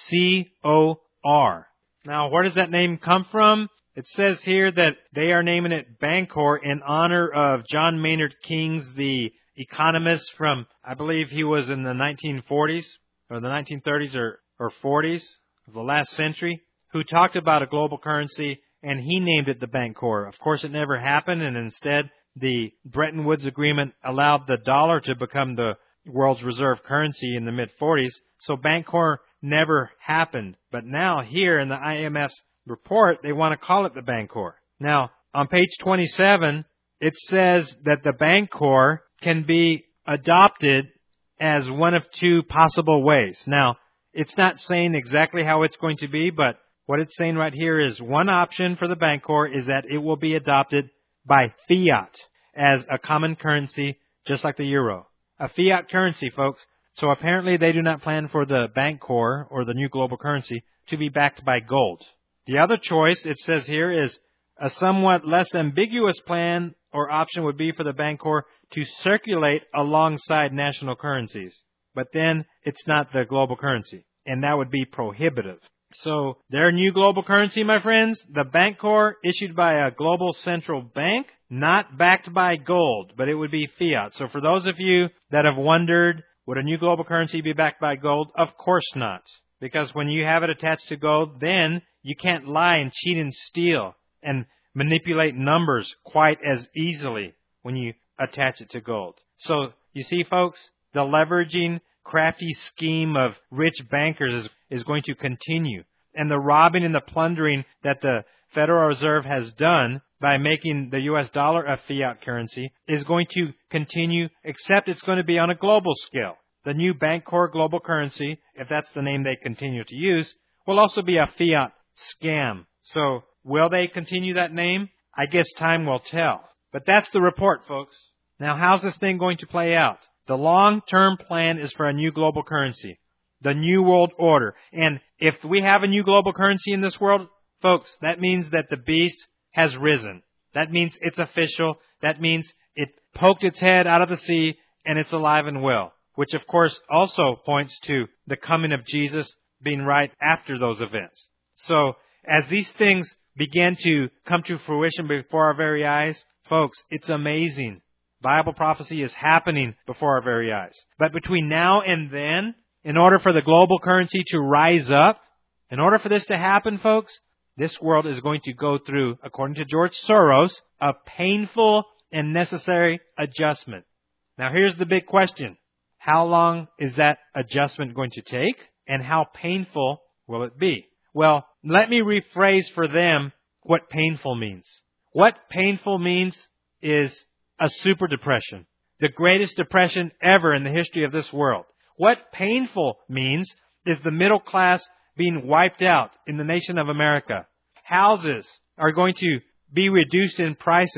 C O R. Now, where does that name come from? It says here that they are naming it Bancor in honor of John Maynard Keynes, the economist from, I believe he was in the nineteen forties, or the nineteen thirties or, or forties of the last century, who talked about a global currency, and he named it the Bancor. Of course, it never happened, and instead, the Bretton Woods Agreement allowed the dollar to become the world's reserve currency in the mid forties, so Bancor never happened. But now, here in the I M F's report, they want to call it the Bancor. Now, on page twenty-seven, it says that the Bancor can be adopted as one of two possible ways. Now, it's not saying exactly how it's going to be, but what it's saying right here is one option for the Bancor is that it will be adopted by fiat as a common currency, just like the euro. A fiat currency, folks. So apparently they do not plan for the Bancor, or the new global currency, to be backed by gold. The other choice, it says here, is a somewhat less ambiguous plan or option would be for the Bancor to circulate alongside national currencies. But then it's not the global currency, and that would be prohibitive. So their new global currency, my friends, the Bancor, issued by a global central bank, not backed by gold, but it would be fiat. So for those of you that have wondered, would a new global currency be backed by gold? Of course not. Because when you have it attached to gold, then you can't lie and cheat and steal and manipulate numbers quite as easily when you attach it to gold. So, you see, folks, the leveraging, crafty scheme of rich bankers is, is going to continue. And the robbing and the plundering that the Federal Reserve has done by making the U S dollar a fiat currency is going to continue, except it's going to be on a global scale. The new Bancor global currency, if that's the name they continue to use, will also be a fiat scam. So, will they continue that name? I guess time will tell. But that's the report, folks. Now, how's this thing going to play out? The long-term plan is for a new global currency, the new world order. And if we have a new global currency in this world, folks, that means that the beast has risen. That means it's official. That means it poked its head out of the sea and it's alive and well, which of course also points to the coming of Jesus being right after those events. So, as these things begin to come to fruition before our very eyes, folks, it's amazing. Bible prophecy is happening before our very eyes. But between now and then, in order for the global currency to rise up, in order for this to happen, folks, this world is going to go through, according to George Soros, a painful and necessary adjustment. Now, here's the big question. How long is that adjustment going to take? And how painful will it be? Well, let me rephrase for them what painful means. What painful means is a super depression, the greatest depression ever in the history of this world. What painful means is the middle class being wiped out in the nation of America. Houses are going to be reduced in prices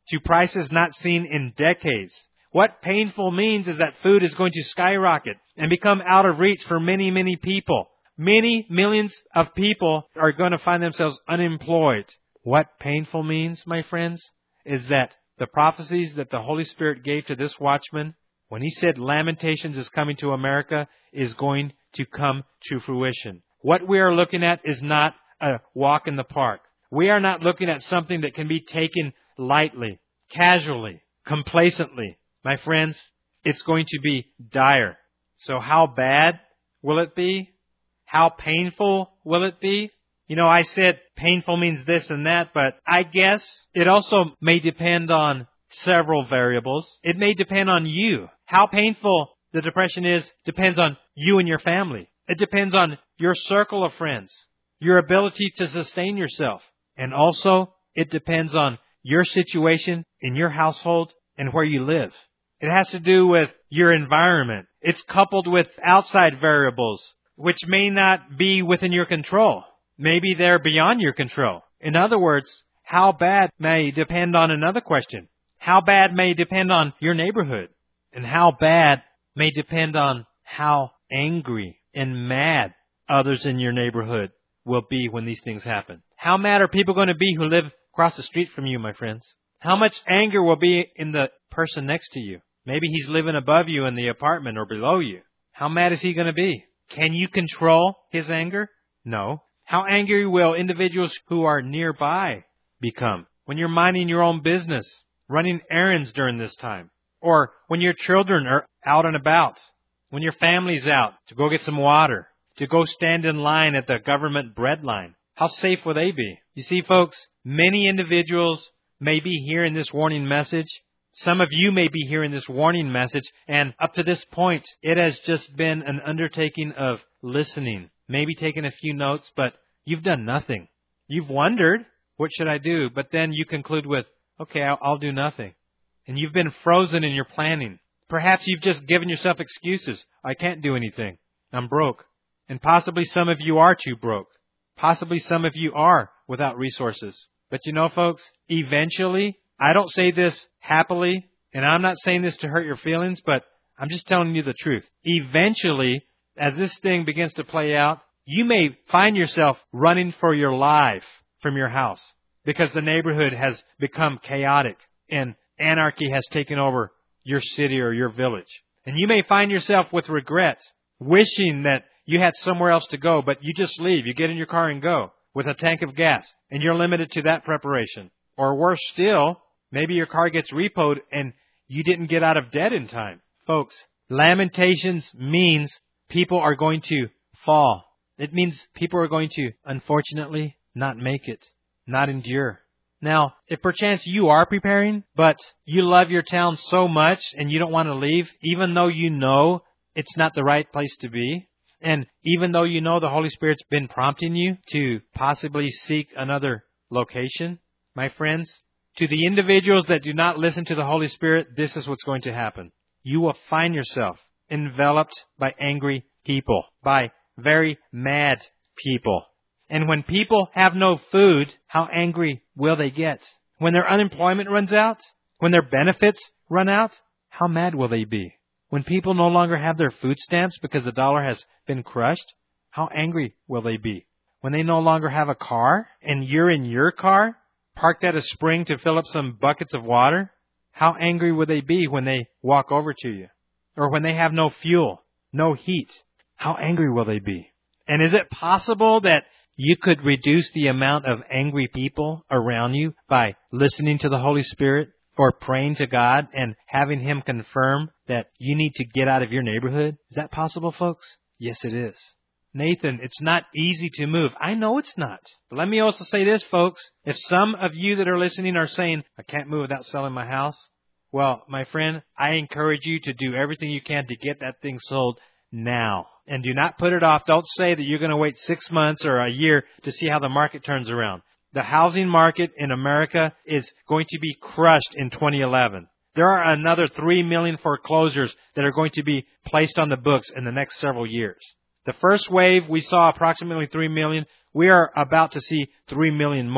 to prices not seen in decades. What painful means is that food is going to skyrocket and become out of reach for many, many people. Many millions of people are going to find themselves unemployed. What painful means, my friends, is that the prophecies that the Holy Spirit gave to this watchman, when he said Lamentations is coming to America, is going to come to fruition. What we are looking at is not a walk in the park. We are not looking at something that can be taken lightly, casually, complacently. My friends, it's going to be dire. So how bad will it be? How painful will it be? You know, I said painful means this and that, but I guess it also may depend on several variables. It may depend on you. How painful the depression is depends on you and your family. It depends on your circle of friends, your ability to sustain yourself. And also, it depends on your situation in your household and where you live. It has to do with your environment. It's coupled with outside variables, which may not be within your control. Maybe they're beyond your control. In other words, how bad may depend on another question. How bad may depend on your neighborhood. And how bad may depend on how angry and mad others in your neighborhood will be when these things happen. How mad are people going to be who live across the street from you, my friends? How much anger will be in the person next to you? Maybe he's living above you in the apartment or below you. How mad is he going to be? Can you control his anger? No. How angry will individuals who are nearby become? When you're minding your own business, running errands during this time, or when your children are out and about, when your family's out to go get some water, to go stand in line at the government bread line, how safe will they be? You see, folks, many individuals may be hearing this warning message. Some of you may be hearing this warning message, and up to this point, it has just been an undertaking of listening, maybe taking a few notes, but you've done nothing. You've wondered, what should I do? But then you conclude with, okay, I'll, I'll do nothing. And you've been frozen in your planning. Perhaps you've just given yourself excuses. I can't do anything. I'm broke. And possibly some of you are too broke. Possibly some of you are without resources. But you know, folks, eventually, I don't say this happily, and I'm not saying this to hurt your feelings, but I'm just telling you the truth. Eventually, as this thing begins to play out, you may find yourself running for your life from your house because the neighborhood has become chaotic and anarchy has taken over your city or your village. And you may find yourself with regret, wishing that you had somewhere else to go, but you just leave. You get in your car and go with a tank of gas, and you're limited to that preparation. Or worse still, maybe your car gets repoed and you didn't get out of debt in time. Folks, Lamentations means people are going to fall. It means people are going to, unfortunately, not make it, not endure. Now, if perchance you are preparing, but you love your town so much and you don't want to leave, even though you know it's not the right place to be, and even though you know the Holy Spirit's been prompting you to possibly seek another location, my friends, to the individuals that do not listen to the Holy Spirit, this is what's going to happen. You will find yourself enveloped by angry people, by very mad people. And when people have no food, how angry will they get? When their unemployment runs out, when their benefits run out, how mad will they be? When people no longer have their food stamps because the dollar has been crushed, how angry will they be? When they no longer have a car and you're in your car, parked at a spring to fill up some buckets of water, how angry would they be when they walk over to you? Or when they have no fuel, no heat, how angry will they be? And is it possible that you could reduce the amount of angry people around you by listening to the Holy Spirit or praying to God and having Him confirm that you need to get out of your neighborhood? Is that possible, folks? Yes, it is. Nathan, it's not easy to move. I know it's not. But let me also say this, folks. If some of you that are listening are saying, I can't move without selling my house, well, my friend, I encourage you to do everything you can to get that thing sold now. And do not put it off. Don't say that you're going to wait six months or a year to see how the market turns around. The housing market in America is going to be crushed in twenty eleven. There are another three million foreclosures that are going to be placed on the books in the next several years. The first wave, we saw approximately three million. We are about to see three million more.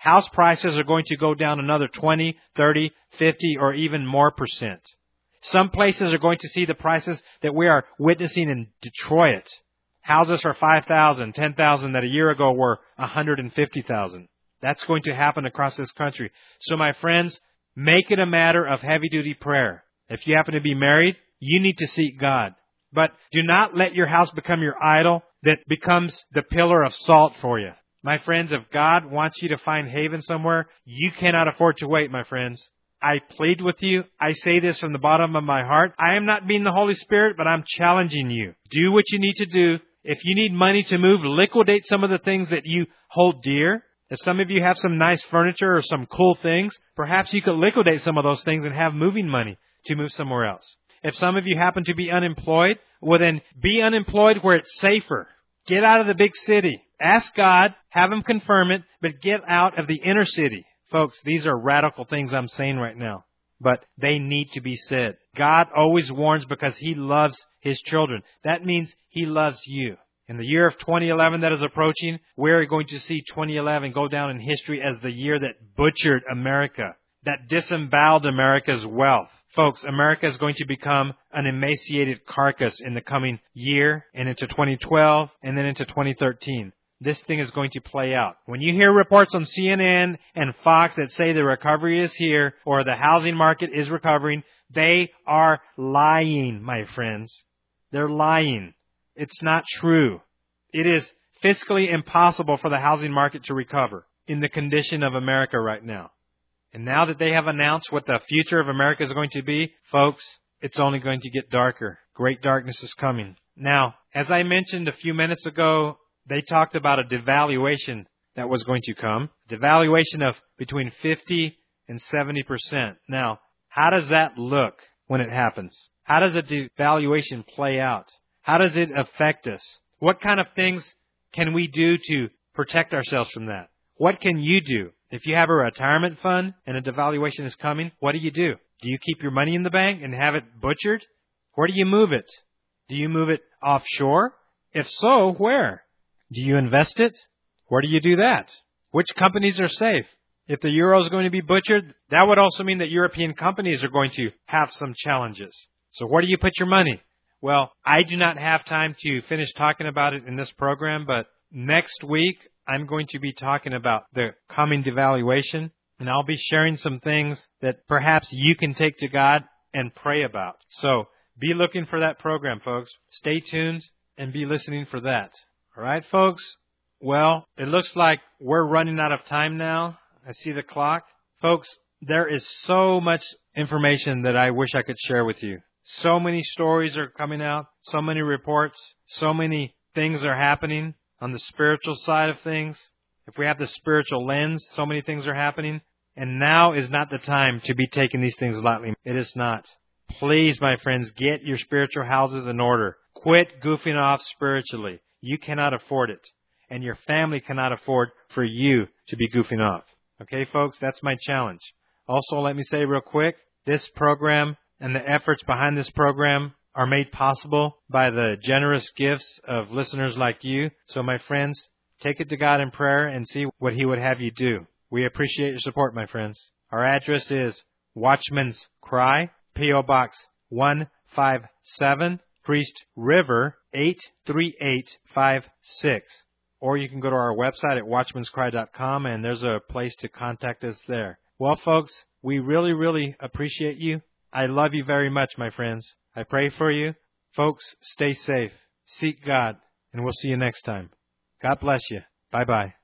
House prices are going to go down another twenty, thirty, fifty, or even more percent. Some places are going to see the prices that we are witnessing in Detroit. Houses for five thousand dollars, ten thousand dollars that a year ago were one hundred fifty thousand dollars. That's going to happen across this country. So my friends, make it a matter of heavy-duty prayer. If you happen to be married, you need to seek God. But do not let your house become your idol that becomes the pillar of salt for you. My friends, if God wants you to find haven somewhere, you cannot afford to wait, my friends. I plead with you. I say this from the bottom of my heart. I am not being the Holy Spirit, but I'm challenging you. Do what you need to do. If you need money to move, liquidate some of the things that you hold dear. If some of you have some nice furniture or some cool things, perhaps you could liquidate some of those things and have moving money to move somewhere else. If some of you happen to be unemployed, well then be unemployed where it's safer. Get out of the big city. Ask God, have Him confirm it, but get out of the inner city. Folks, these are radical things I'm saying right now, but they need to be said. God always warns because He loves His children. That means He loves you. In the year of twenty eleven that is approaching, we're going to see twenty eleven go down in history as the year that butchered America, that disemboweled America's wealth. Folks, America is going to become an emaciated carcass in the coming year and into twenty twelve and then into twenty thirteen. This thing is going to play out. When you hear reports on C N N and Fox that say the recovery is here or the housing market is recovering, they are lying, my friends. They're lying. It's not true. It is fiscally impossible for the housing market to recover in the condition of America right now. And now that they have announced what the future of America is going to be, folks, it's only going to get darker. Great darkness is coming. Now, as I mentioned a few minutes ago, they talked about a devaluation that was going to come. Devaluation of between fifty and seventy percent. Now, how does that look when it happens? How does a devaluation play out? How does it affect us? What kind of things can we do to protect ourselves from that? What can you do? If you have a retirement fund and a devaluation is coming, what do you do? Do you keep your money in the bank and have it butchered? Where do you move it? Do you move it offshore? If so, where? Do you invest it? Where do you do that? Which companies are safe? If the euro is going to be butchered, that would also mean that European companies are going to have some challenges. So where do you put your money? Well, I do not have time to finish talking about it in this program, but next week I'm going to be talking about the coming devaluation, and I'll be sharing some things that perhaps you can take to God and pray about. So be looking for that program, folks. Stay tuned and be listening for that. All right, folks? Well, it looks like we're running out of time now. I see the clock. Folks, there is so much information that I wish I could share with you. So many stories are coming out, so many reports, so many things are happening on the spiritual side of things. If we have the spiritual lens, so many things are happening. And now is not the time to be taking these things lightly. It is not. Please, my friends, get your spiritual houses in order. Quit goofing off spiritually. You cannot afford it. And your family cannot afford for you to be goofing off. Okay, folks, that's my challenge. Also, let me say real quick, this program and the efforts behind this program are made possible by the generous gifts of listeners like you. So, my friends, take it to God in prayer and see what He would have you do. We appreciate your support, my friends. Our address is Watchman's Cry, P O Box one five seven, Priest River, eight three eight five six. Or you can go to our website at watchmans cry dot com, and there's a place to contact us there. Well, folks, we really, really appreciate you. I love you very much, my friends. I pray for you. Folks, stay safe. Seek God, and we'll see you next time. God bless you. Bye-bye.